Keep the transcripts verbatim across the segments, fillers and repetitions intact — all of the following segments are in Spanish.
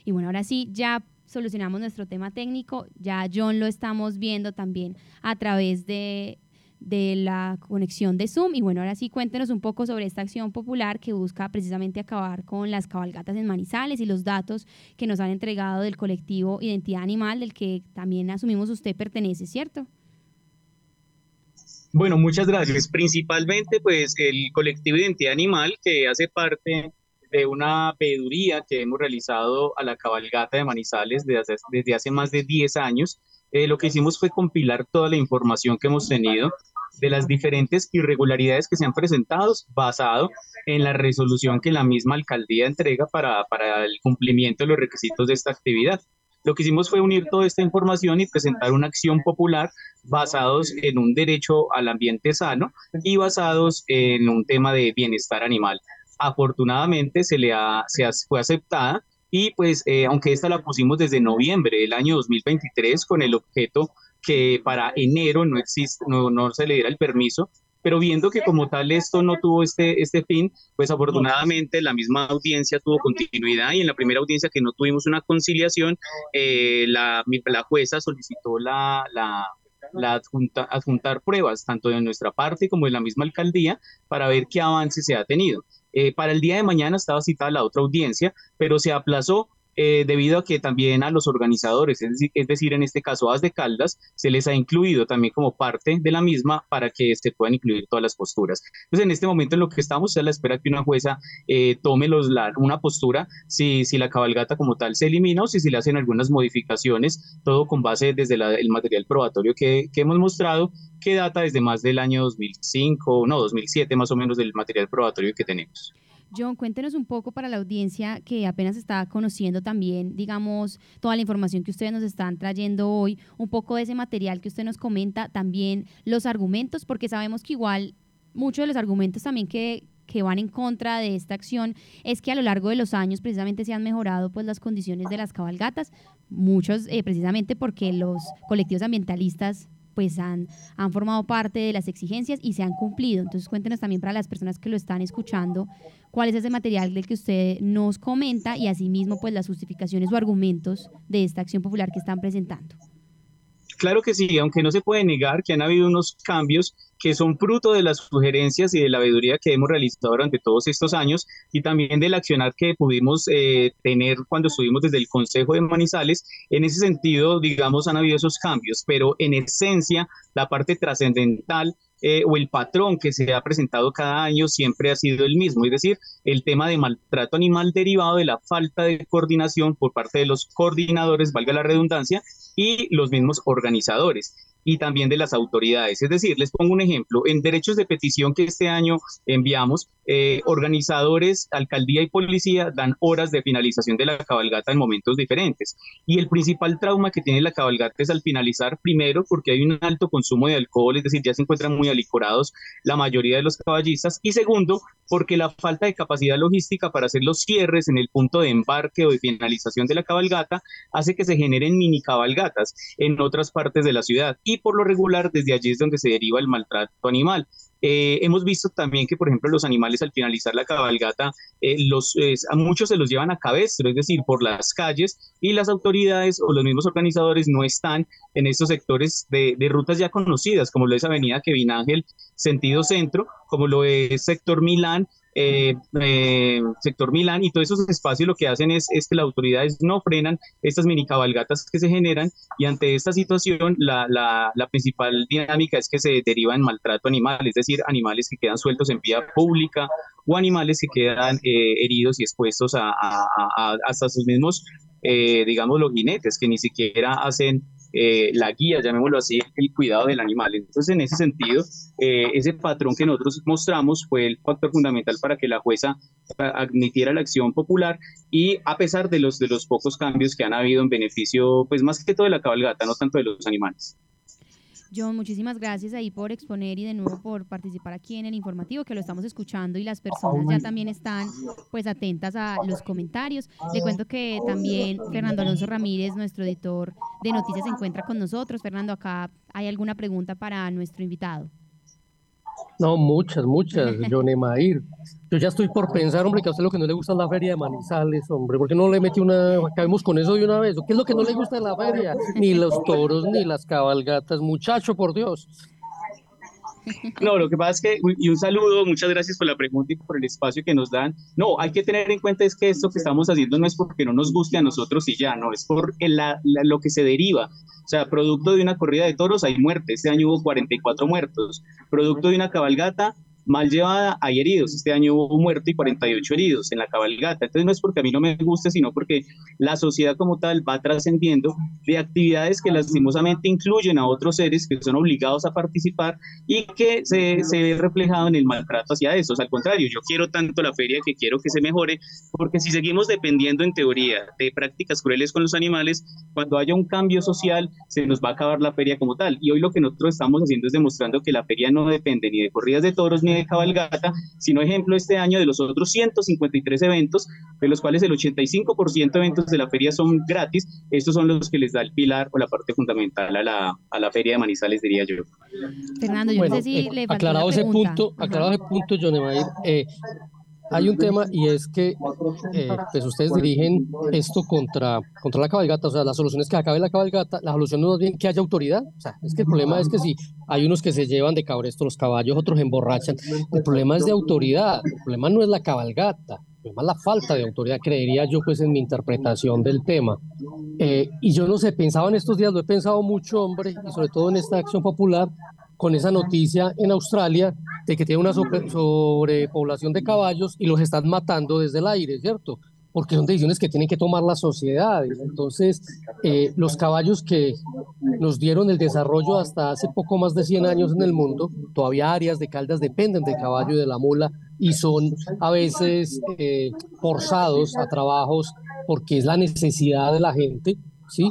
Y bueno, ahora sí, ya solucionamos nuestro tema técnico, ya John lo estamos viendo también a través de, de la conexión de Zoom. Y bueno, ahora sí, cuéntenos un poco sobre esta acción popular que busca precisamente acabar con las cabalgatas en Manizales y los datos que nos han entregado del colectivo Identidad Animal, del que también asumimos usted pertenece, ¿cierto? Bueno, muchas gracias. Principalmente, pues, el colectivo Identidad Animal, que hace parte de una veeduría que hemos realizado a la cabalgata de Manizales desde hace, desde hace más de diez años. Eh, lo que hicimos fue compilar toda la información que hemos tenido de las diferentes irregularidades que se han presentado, basado en la resolución que la misma alcaldía entrega para, para el cumplimiento de los requisitos de esta actividad. Lo que hicimos fue unir toda esta información y presentar una acción popular basados en un derecho al ambiente sano y basados en un tema de bienestar animal. Afortunadamente se le ha, se ha- fue aceptada y pues eh, aunque esta la pusimos desde noviembre del año dos mil veintitrés con el objeto que para enero no existe, no, no se le diera el permiso, pero viendo que como tal esto no tuvo este, este fin, pues afortunadamente la misma audiencia tuvo continuidad y en la primera audiencia que no tuvimos una conciliación, eh, la, la jueza solicitó la, la, la adjunta, adjuntar pruebas tanto de nuestra parte como de la misma alcaldía para ver qué avance se ha tenido. Eh, para el día de mañana estaba citada la otra audiencia, pero se aplazó eh, debido a que también a los organizadores, es decir, es decir, en este caso a As de Caldas, se les ha incluido también como parte de la misma para que se puedan incluir todas las posturas. Entonces, en este momento en lo que estamos es a la espera que una jueza eh, tome los, la, una postura, si, si la cabalgata como tal se elimina o si se le hacen algunas modificaciones, todo con base desde la, el material probatorio que, que hemos mostrado, que data desde más del año dos mil cinco, no, dos mil siete más o menos del material probatorio que tenemos. John, cuéntenos un poco para la audiencia que apenas está conociendo también, digamos, toda la información que ustedes nos están trayendo hoy, un poco de ese material que usted nos comenta, también los argumentos, porque sabemos que igual muchos de los argumentos también que, que van en contra de esta acción es que a lo largo de los años precisamente se han mejorado pues las condiciones de las cabalgatas, muchos eh, precisamente porque los colectivos ambientalistas pues han, han formado parte de las exigencias y se han cumplido. Entonces cuéntenos también para las personas que lo están escuchando cuál es ese material del que usted nos comenta y asimismo pues las justificaciones o argumentos de esta acción popular que están presentando. Claro que sí, aunque no se puede negar que han habido unos cambios que son fruto de las sugerencias y de la veeduría que hemos realizado durante todos estos años y también del accionar que pudimos eh, tener cuando estuvimos desde el Consejo de Manizales. En ese sentido, digamos, han habido esos cambios, pero en esencia, la parte trascendental eh, o el patrón que se ha presentado cada año siempre ha sido el mismo, es decir, el tema de maltrato animal derivado de la falta de coordinación por parte de los coordinadores, valga la redundancia, y los mismos organizadores y también de las autoridades. Es decir, les pongo un ejemplo, en derechos de petición que este año enviamos, eh, organizadores, alcaldía y policía dan horas de finalización de la cabalgata en momentos diferentes. Y el principal trauma que tiene la cabalgata es al finalizar, primero, porque hay un alto consumo de alcohol, es decir, ya se encuentran muy alicorados la mayoría de los caballistas, y segundo, porque la falta de capacidad logística para hacer los cierres en el punto de embarque o de finalización de la cabalgata hace que se generen mini cabalgatas en otras partes de la ciudad. Y por lo regular, desde allí es donde se deriva el maltrato animal. Eh, hemos visto también que, por ejemplo, los animales al finalizar la cabalgata, eh, los, eh, a muchos se los llevan a cabestro, es decir, por las calles, y las autoridades o los mismos organizadores no están en estos sectores de, de rutas ya conocidas, como lo es Avenida Kevin Ángel, sentido centro, como lo es sector Milán, eh, eh, sector Milán, y todos esos espacios lo que hacen es, es que las autoridades no frenan estas mini cabalgatas que se generan, y ante esta situación la, la, la principal dinámica es que se deriva en maltrato animal, es decir, animales que quedan sueltos en vía pública o animales que quedan eh, heridos y expuestos a, a, a, hasta sus mismos, eh, digamos, los jinetes, que ni siquiera hacen eh, la guía, llamémoslo así, el cuidado del animal. Entonces, en ese sentido, eh, ese patrón que nosotros mostramos fue el factor fundamental para que la jueza admitiera la acción popular, y a pesar de los, de los pocos cambios que han habido en beneficio, pues más que todo de la cabalgata, no tanto de los animales. John, muchísimas gracias ahí por exponer y de nuevo por participar aquí en el informativo, que lo estamos escuchando y las personas ya también están pues atentas a los comentarios. Le cuento que también Fernando Alonso Ramírez, nuestro editor de noticias, se encuentra con nosotros. Fernando, acá hay alguna pregunta para nuestro invitado. No, muchas, muchas, Johnny Mair. Yo ya estoy por pensar, hombre, que a usted lo que no le gusta es la feria de Manizales, hombre. ¿Por qué no le mete una, acabemos con eso de una vez? ¿Qué es lo que no le gusta de la feria? Ni los toros, ni las cabalgatas, muchacho, por Dios. No, lo que pasa es que, y un saludo, muchas gracias por la pregunta y por el espacio que nos dan. No, hay que tener en cuenta es que esto que estamos haciendo no es porque no nos guste a nosotros y ya, no, es por el- la- la- lo que se deriva. O sea, producto de una corrida de toros hay muertes, este año hubo cuarenta y cuatro muertos. Producto de una cabalgata mal llevada hay heridos, este año hubo un muerto y cuarenta y ocho heridos en la cabalgata. Entonces no es porque a mí no me guste, sino porque la sociedad como tal va trascendiendo de actividades que lastimosamente incluyen a otros seres que son obligados a participar y que se, se ve reflejado en el maltrato hacia estos. Al contrario, yo quiero tanto la feria que quiero que se mejore, porque si seguimos dependiendo en teoría de prácticas crueles con los animales, cuando haya un cambio social se nos va a acabar la feria como tal. Y hoy lo que nosotros estamos haciendo es demostrando que la feria no depende ni de corridas de toros ni de cabalgata, sino ejemplo este año de los otros ciento cincuenta y tres eventos, de los cuales el ochenta y cinco por ciento de eventos de la feria son gratis. Estos son los que les da el pilar o la parte fundamental a la, a la feria de Manizales, diría yo. Fernando, yo Bueno, no sé si eh, le faltó la aclarado ese pregunta. punto, Ajá. aclarado ese punto, John Emair, eh, hay un tema y es que eh, pues ustedes dirigen esto contra, contra la cabalgata, o sea, la solución es que acabe la cabalgata, la solución no es bien que haya autoridad, o sea, es que el problema es que si hay unos que se llevan de cabresto los caballos, otros emborrachan, el problema es de autoridad, el problema no es la cabalgata, el problema es la falta de autoridad, creería yo pues en mi interpretación del tema. Eh, y yo no sé, pensaba en estos días, lo he pensado mucho, hombre, y sobre todo en esta acción popular, con esa noticia en Australia de que tiene una sobre- sobrepoblación de caballos y los están matando desde el aire, ¿cierto? Porque son decisiones que tienen que tomar las sociedades. Entonces, eh, los caballos que nos dieron el desarrollo hasta hace poco más de cien años en el mundo, todavía áreas de Caldas dependen del caballo y de la mula y son a veces eh, forzados a trabajos porque es la necesidad de la gente, ¿sí?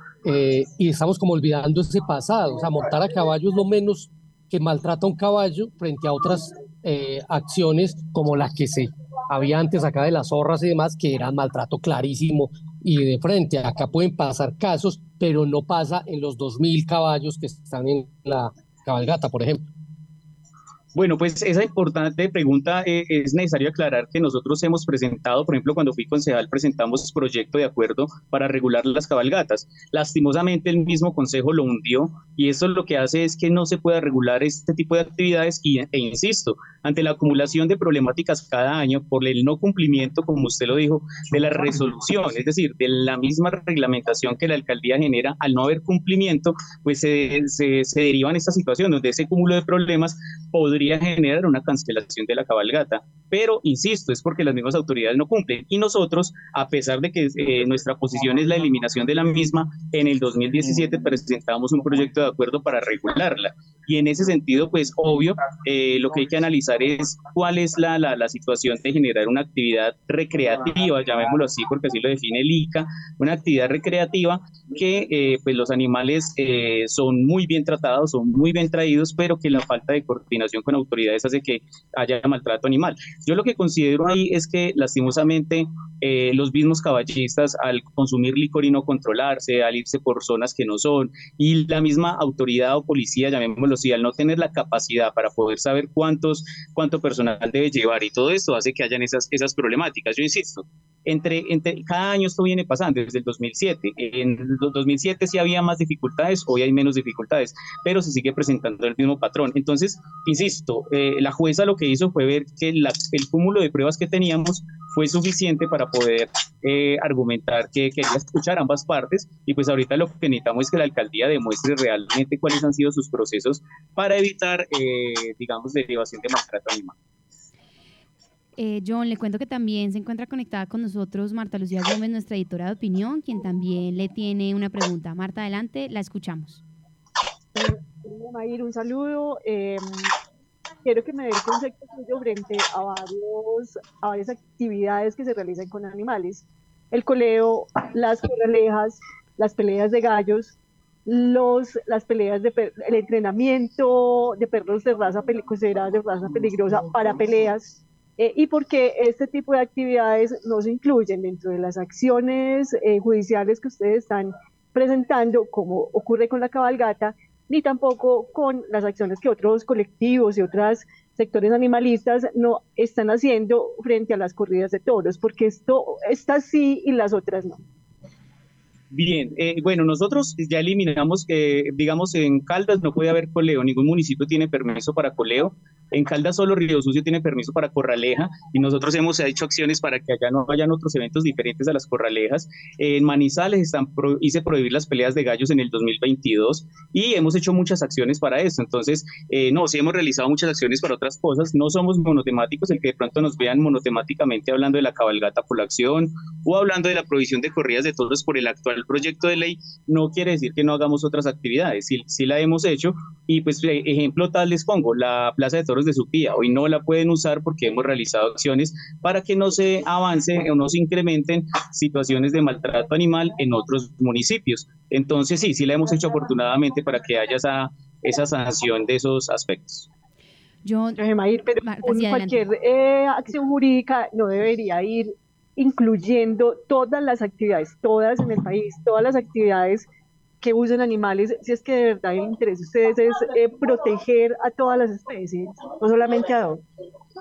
Eh, y estamos como olvidando ese pasado, o sea, montar a caballo es lo menos que maltrata a un caballo frente a otras eh, acciones como las que se había antes acá de las zorras y demás, que eran maltrato clarísimo y de frente. Acá pueden pasar casos, pero no pasa en los dos mil caballos que están en la cabalgata, por ejemplo. Bueno, pues esa importante pregunta eh, es necesario aclarar que nosotros hemos presentado, por ejemplo, cuando fui concejal, presentamos proyecto de acuerdo para regular las cabalgatas. Lastimosamente, el mismo consejo lo hundió y eso lo que hace es que no se pueda regular este tipo de actividades y, e insisto, ante la acumulación de problemáticas cada año por el no cumplimiento, como usted lo dijo, de la resolución, es decir, de la misma reglamentación que la alcaldía genera, al no haber cumplimiento, pues se, se, se derivan estas situaciones donde ese cúmulo de problemas podría generar una cancelación de la cabalgata, pero insisto, es porque las mismas autoridades no cumplen y nosotros, a pesar de que eh, nuestra posición es la eliminación de la misma, en el dos mil diecisiete presentamos un proyecto de acuerdo para regularla y en ese sentido, pues obvio, eh, lo que hay que analizar es cuál es la, la, la situación de generar una actividad recreativa, llamémoslo así porque así lo define el I C A, una actividad recreativa que eh, pues los animales eh, son muy bien tratados, son muy bien traídos, pero que la falta de coordinación con autoridades hace que haya maltrato animal. Yo lo que considero ahí es que lastimosamente eh, los mismos caballistas al consumir licor y no controlarse, al irse por zonas que no son, y la misma autoridad o policía, llamémoslo así, al no tener la capacidad para poder saber cuántos, cuánto personal debe llevar y todo esto hace que hayan esas, esas problemáticas. Yo insisto, entre, entre cada año esto viene pasando, desde el dos mil siete. En el dos mil siete sí había más dificultades, hoy hay menos dificultades, pero se sigue presentando el mismo patrón. Entonces, insisto, eh, la jueza lo que hizo fue ver que la, el cúmulo de pruebas que teníamos fue suficiente para poder eh, argumentar que quería escuchar ambas partes y pues ahorita lo que necesitamos es que la alcaldía demuestre realmente cuáles han sido sus procesos para evitar, eh, digamos, derivación de maltrato animal. Eh, John, le cuento que también se encuentra conectada con nosotros Marta Lucía Gómez, nuestra editora de opinión, quien también le tiene una pregunta. Marta, adelante, la escuchamos. Mayir, un saludo. Eh, quiero que me dé el concepto suyo frente a, varios, a varias actividades que se realizan con animales. El coleo, las corralejas, las peleas de gallos, los, las peleas de per, el entrenamiento de perros de raza consideradas de raza peligrosa para peleas. Eh, y por qué este tipo de actividades no se incluyen dentro de las acciones eh, judiciales que ustedes están presentando, como ocurre con la cabalgata, ni tampoco con las acciones que otros colectivos y otras sectores animalistas no están haciendo frente a las corridas de toros, porque esto está sí y las otras no. Bien, eh, bueno, nosotros ya eliminamos que, digamos, en Caldas no puede haber coleo, ningún municipio tiene permiso para coleo. En Caldas solo Río Sucio tiene permiso para corraleja y nosotros hemos hecho acciones para que allá no hayan otros eventos diferentes a las corralejas. En Manizales están pro, hice prohibir las peleas de gallos en el dos mil veintidós y hemos hecho muchas acciones para eso. Entonces, eh, no, sí hemos realizado muchas acciones para otras cosas. No somos monotemáticos, el que de pronto nos vean monotemáticamente hablando de la cabalgata por la acción o hablando de la prohibición de corridas de toros por el actual proyecto de ley, no quiere decir que no hagamos otras actividades. Sí, sí la hemos hecho y pues ejemplo tal les pongo, la Plaza de Toros de Supía, hoy no la pueden usar porque hemos realizado acciones para que no se avance o no se incrementen situaciones de maltrato animal en otros municipios. Entonces sí, sí la hemos hecho afortunadamente para que haya esa, esa sanción de esos aspectos. Yo, Mayr, pero Marta, sí, cualquier eh, acción jurídica no debería ir incluyendo todas las actividades, todas en el país, todas las actividades que usen animales, si es que de verdad el interés de ustedes es eh, proteger a todas las especies, no solamente a dos.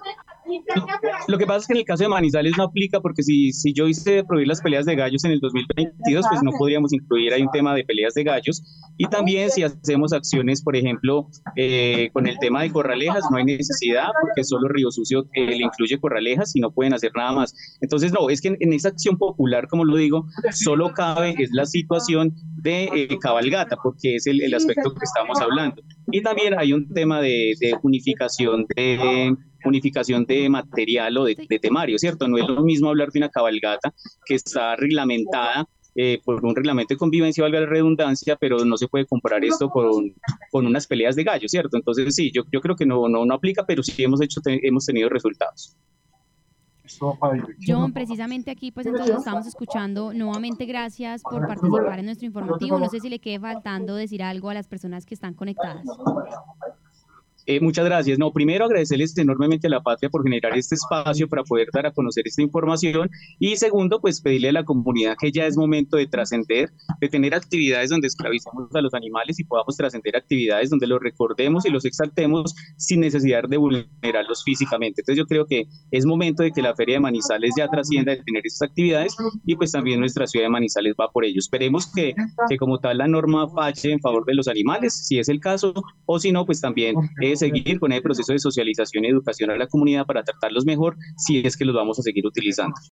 Lo que pasa es que en el caso de Manizales no aplica porque si, si yo hice prohibir las peleas de gallos en el dos mil veintidós, pues no podríamos incluir ahí un tema de peleas de gallos. Y también si hacemos acciones, por ejemplo, eh, con el tema de corralejas, no hay necesidad porque solo Río Sucio eh, le incluye corralejas y no pueden hacer nada más. Entonces, no, es que en, en esa acción popular, como lo digo, solo cabe es la situación de eh, cabalgata, porque es el, el aspecto que estamos hablando. Y también hay un tema de, de unificación de... unificación de material o de, de temario, ¿cierto? No es lo mismo hablar de una cabalgata que está reglamentada eh, por un reglamento de convivencia, valga la redundancia, pero no se puede comparar esto con, con unas peleas de gallos, ¿cierto? Entonces sí, yo, yo creo que no, no, no aplica, pero sí hemos, hecho, te, hemos tenido resultados. John, precisamente aquí pues entonces estamos escuchando nuevamente, gracias por participar en nuestro informativo. No sé si le quede faltando decir algo a las personas que están conectadas. Eh, muchas gracias. No, primero agradecerles enormemente a la Patria por generar este espacio para poder dar a conocer esta información y segundo, pues pedirle a la comunidad que ya es momento de trascender, de tener actividades donde esclavicemos a los animales y podamos trascender actividades donde los recordemos y los exaltemos sin necesidad de vulnerarlos físicamente. Entonces yo creo que es momento de que la Feria de Manizales ya trascienda de tener estas actividades y pues también nuestra ciudad de Manizales va por ello. Esperemos que, que como tal la norma falle en favor de los animales, si es el caso, o si no, pues también es seguir con el proceso de socialización y educación a la comunidad para tratarlos mejor si es que los vamos a seguir utilizando.